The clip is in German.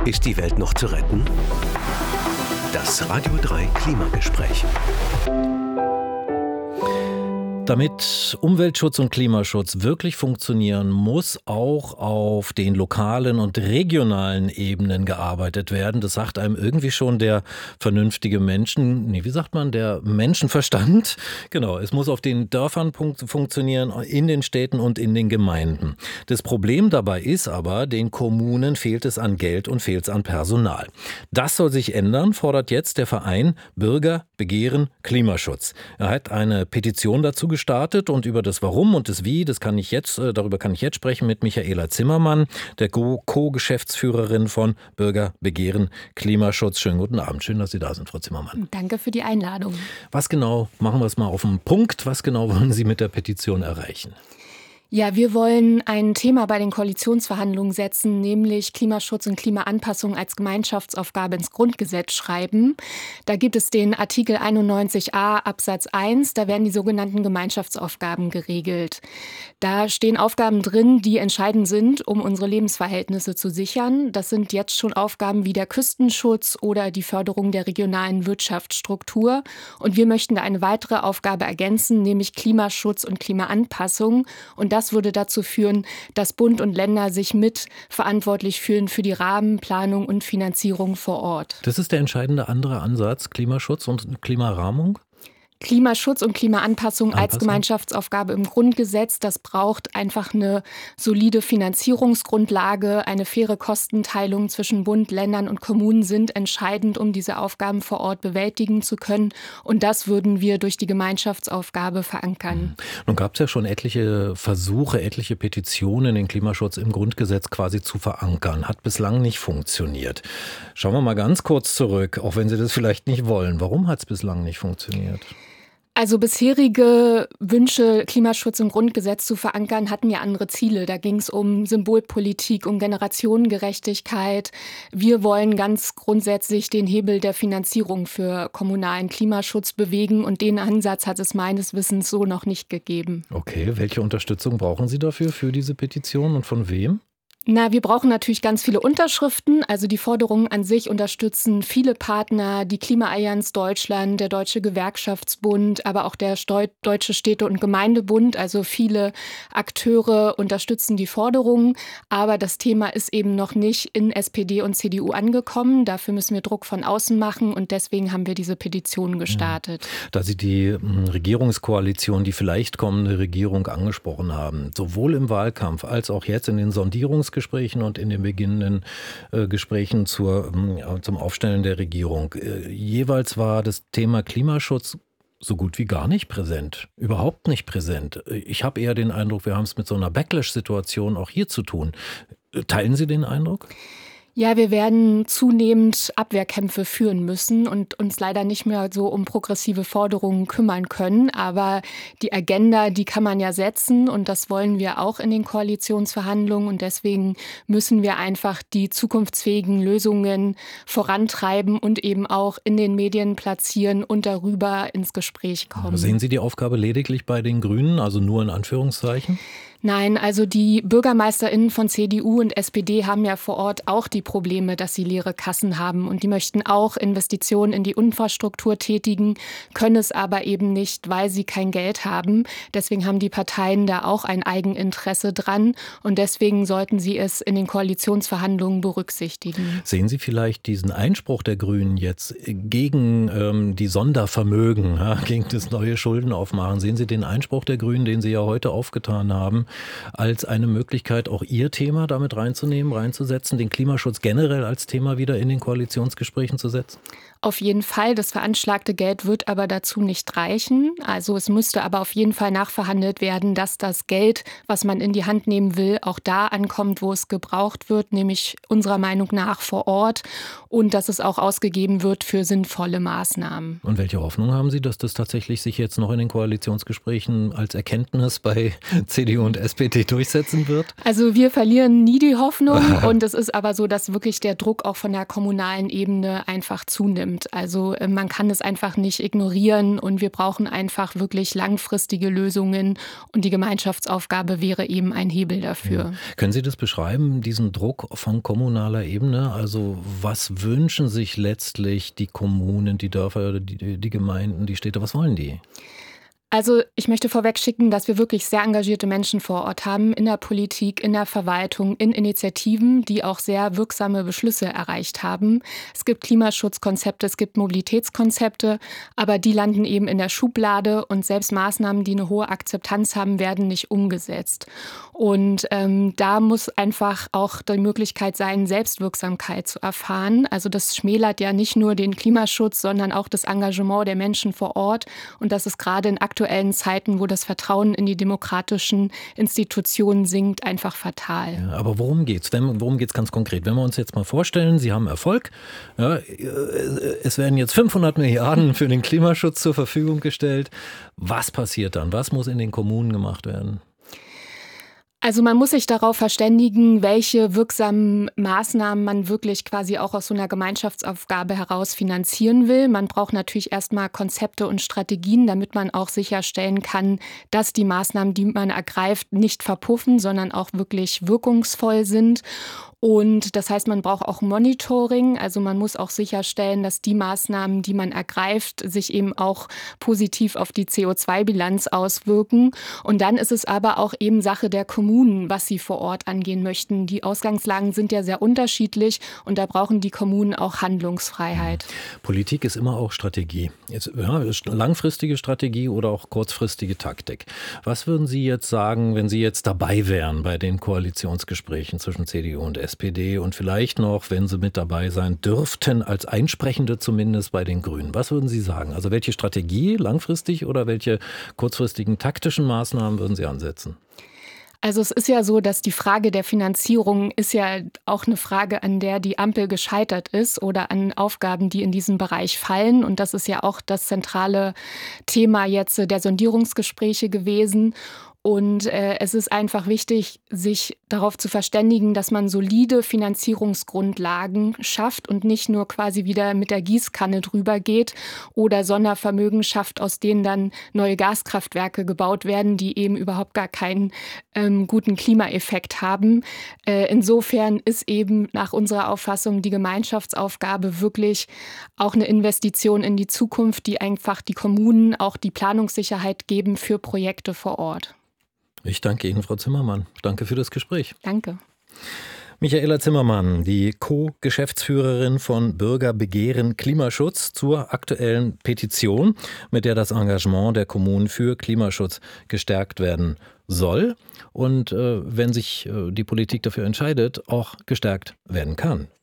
Ist die Welt noch zu retten? Das Radio 3 Klimagespräch. Damit Umweltschutz und Klimaschutz wirklich funktionieren, muss auch auf den lokalen und regionalen Ebenen gearbeitet werden. Das sagt einem irgendwie schon der vernünftige der Menschenverstand. Genau, es muss auf den Dörfern funktionieren, in den Städten und in den Gemeinden. Das Problem dabei ist aber, den Kommunen fehlt es an Geld und fehlt es an Personal. Das soll sich ändern, fordert jetzt der Verein Bürger begehren Klimaschutz. Er hat eine Petition dazu gestartet und über das Warum und das Wie, darüber kann ich jetzt sprechen mit Michaela Zimmermann, der Co-Geschäftsführerin von Bürger begehren Klimaschutz. Schönen guten Abend, schön, dass Sie da sind, Frau Zimmermann. Danke für die Einladung. Was genau, machen wir es mal auf den Punkt, was genau wollen Sie mit der Petition erreichen? Ja, wir wollen ein Thema bei den Koalitionsverhandlungen setzen, nämlich Klimaschutz und Klimaanpassung als Gemeinschaftsaufgabe ins Grundgesetz schreiben. Da gibt es den Artikel 91a Absatz 1, da werden die sogenannten Gemeinschaftsaufgaben geregelt. Da stehen Aufgaben drin, die entscheidend sind, um unsere Lebensverhältnisse zu sichern. Das sind jetzt schon Aufgaben wie der Küstenschutz oder die Förderung der regionalen Wirtschaftsstruktur. Und wir möchten da eine weitere Aufgabe ergänzen, nämlich Klimaschutz und Klimaanpassung. Und das würde dazu führen, dass Bund und Länder sich mit verantwortlich fühlen für die Rahmenplanung und Finanzierung vor Ort. Das ist der entscheidende andere Ansatz, Klimaschutz und Klimarahmung? Klimaschutz und Klimaanpassung als Gemeinschaftsaufgabe im Grundgesetz, das braucht einfach eine solide Finanzierungsgrundlage. Eine faire Kostenteilung zwischen Bund, Ländern und Kommunen sind entscheidend, um diese Aufgaben vor Ort bewältigen zu können. Und das würden wir durch die Gemeinschaftsaufgabe verankern. Nun gab es ja schon etliche Versuche, etliche Petitionen, den Klimaschutz im Grundgesetz quasi zu verankern. Hat bislang nicht funktioniert. Schauen wir mal ganz kurz zurück, auch wenn Sie das vielleicht nicht wollen. Warum hat es bislang nicht funktioniert? Also bisherige Wünsche, Klimaschutz im Grundgesetz zu verankern, hatten ja andere Ziele. Da ging es um Symbolpolitik, um Generationengerechtigkeit. Wir wollen ganz grundsätzlich den Hebel der Finanzierung für kommunalen Klimaschutz bewegen und den Ansatz hat es meines Wissens so noch nicht gegeben. Okay, welche Unterstützung brauchen Sie dafür, für diese Petition und von wem? Wir brauchen natürlich ganz viele Unterschriften. Also die Forderungen an sich unterstützen viele Partner, die Klimaallianz Deutschland, der Deutsche Gewerkschaftsbund, aber auch der Deutsche Städte- und Gemeindebund. Also viele Akteure unterstützen die Forderungen. Aber das Thema ist eben noch nicht in SPD und CDU angekommen. Dafür müssen wir Druck von außen machen und deswegen haben wir diese Petition gestartet. Da Sie die Regierungskoalition, die vielleicht kommende Regierung angesprochen haben, sowohl im Wahlkampf als auch jetzt in den Sondierungsgesprächen und in den beginnenden Gesprächen zum Aufstellen der Regierung. Jeweils war das Thema Klimaschutz so gut wie gar nicht präsent, überhaupt nicht präsent. Ich habe eher den Eindruck, wir haben es mit so einer Backlash-Situation auch hier zu tun. Teilen Sie den Eindruck? Ja, wir werden zunehmend Abwehrkämpfe führen müssen und uns leider nicht mehr so um progressive Forderungen kümmern können. Aber die Agenda, die kann man ja setzen und das wollen wir auch in den Koalitionsverhandlungen. Und deswegen müssen wir einfach die zukunftsfähigen Lösungen vorantreiben und eben auch in den Medien platzieren und darüber ins Gespräch kommen. Sehen Sie die Aufgabe lediglich bei den Grünen, also nur in Anführungszeichen? Nein, also die BürgermeisterInnen von CDU und SPD haben ja vor Ort auch die Probleme, dass sie leere Kassen haben. Und die möchten auch Investitionen in die Infrastruktur tätigen, können es aber eben nicht, weil sie kein Geld haben. Deswegen haben die Parteien da auch ein Eigeninteresse dran. Und deswegen sollten sie es in den Koalitionsverhandlungen berücksichtigen. Sehen Sie vielleicht diesen Einspruch der Grünen jetzt gegen die Sondervermögen, gegen das neue Schuldenaufmachen? Sehen Sie den Einspruch der Grünen, den Sie ja heute aufgetan haben, als eine Möglichkeit, auch Ihr Thema damit reinzunehmen, reinzusetzen, den Klimaschutz generell als Thema wieder in den Koalitionsgesprächen zu setzen? Auf jeden Fall. Das veranschlagte Geld wird aber dazu nicht reichen. Also es müsste aber auf jeden Fall nachverhandelt werden, dass das Geld, was man in die Hand nehmen will, auch da ankommt, wo es gebraucht wird, nämlich unserer Meinung nach vor Ort und dass es auch ausgegeben wird für sinnvolle Maßnahmen. Und welche Hoffnung haben Sie, dass das tatsächlich sich jetzt noch in den Koalitionsgesprächen als Erkenntnis bei CDU und und SPD durchsetzen wird? Also wir verlieren nie die Hoffnung und es ist aber so, dass wirklich der Druck auch von der kommunalen Ebene einfach zunimmt. Also man kann es einfach nicht ignorieren und wir brauchen einfach wirklich langfristige Lösungen und die Gemeinschaftsaufgabe wäre eben ein Hebel dafür. Ja. Können Sie das beschreiben, diesen Druck von kommunaler Ebene? Also was wünschen sich letztlich die Kommunen, die Dörfer, die Gemeinden, die Städte, was wollen die? Also ich möchte vorweg schicken, dass wir wirklich sehr engagierte Menschen vor Ort haben, in der Politik, in der Verwaltung, in Initiativen, die auch sehr wirksame Beschlüsse erreicht haben. Es gibt Klimaschutzkonzepte, es gibt Mobilitätskonzepte, aber die landen eben in der Schublade und selbst Maßnahmen, die eine hohe Akzeptanz haben, werden nicht umgesetzt. Und da muss einfach auch die Möglichkeit sein, Selbstwirksamkeit zu erfahren. Also das schmälert ja nicht nur den Klimaschutz, sondern auch das Engagement der Menschen vor Ort. Und das ist gerade in aktuellen Zeiten, wo das Vertrauen in die demokratischen Institutionen sinkt, einfach fatal. Ja, aber worum geht's? Worum geht's ganz konkret? Wenn wir uns jetzt mal vorstellen, Sie haben Erfolg. Ja, es werden jetzt 500 Milliarden für den Klimaschutz zur Verfügung gestellt. Was passiert dann? Was muss in den Kommunen gemacht werden? Also man muss sich darauf verständigen, welche wirksamen Maßnahmen man wirklich quasi auch aus so einer Gemeinschaftsaufgabe heraus finanzieren will. Man braucht natürlich erstmal Konzepte und Strategien, damit man auch sicherstellen kann, dass die Maßnahmen, die man ergreift, nicht verpuffen, sondern auch wirklich wirkungsvoll sind. Und das heißt, man braucht auch Monitoring. Also man muss auch sicherstellen, dass die Maßnahmen, die man ergreift, sich eben auch positiv auf die CO2-Bilanz auswirken. Und dann ist es aber auch eben Sache der Kommunen, was sie vor Ort angehen möchten. Die Ausgangslagen sind ja sehr unterschiedlich und da brauchen die Kommunen auch Handlungsfreiheit. Politik ist immer auch Strategie. Jetzt, ja, langfristige Strategie oder auch kurzfristige Taktik. Was würden Sie jetzt sagen, wenn Sie jetzt dabei wären bei den Koalitionsgesprächen zwischen CDU und SPD und vielleicht noch, wenn Sie mit dabei sein dürften, als Einsprechende zumindest bei den Grünen? Was würden Sie sagen? Also welche Strategie langfristig oder welche kurzfristigen taktischen Maßnahmen würden Sie ansetzen? Also es ist ja so, dass die Frage der Finanzierung ist ja auch eine Frage, an der die Ampel gescheitert ist oder an Aufgaben, die in diesem Bereich fallen. Und das ist ja auch das zentrale Thema jetzt der Sondierungsgespräche gewesen. Und es ist einfach wichtig, sich darauf zu verständigen, dass man solide Finanzierungsgrundlagen schafft und nicht nur quasi wieder mit der Gießkanne drüber geht oder Sondervermögen schafft, aus denen dann neue Gaskraftwerke gebaut werden, die eben überhaupt gar keinen guten Klimaeffekt haben. Insofern ist eben nach unserer Auffassung die Gemeinschaftsaufgabe wirklich auch eine Investition in die Zukunft, die einfach die Kommunen auch die Planungssicherheit geben für Projekte vor Ort. Ich danke Ihnen, Frau Zimmermann. Danke für das Gespräch. Danke. Michaela Zimmermann, die Co-Geschäftsführerin von Bürgerbegehren Klimaschutz zur aktuellen Petition, mit der das Engagement der Kommunen für Klimaschutz gestärkt werden soll und wenn sich die Politik dafür entscheidet, auch gestärkt werden kann.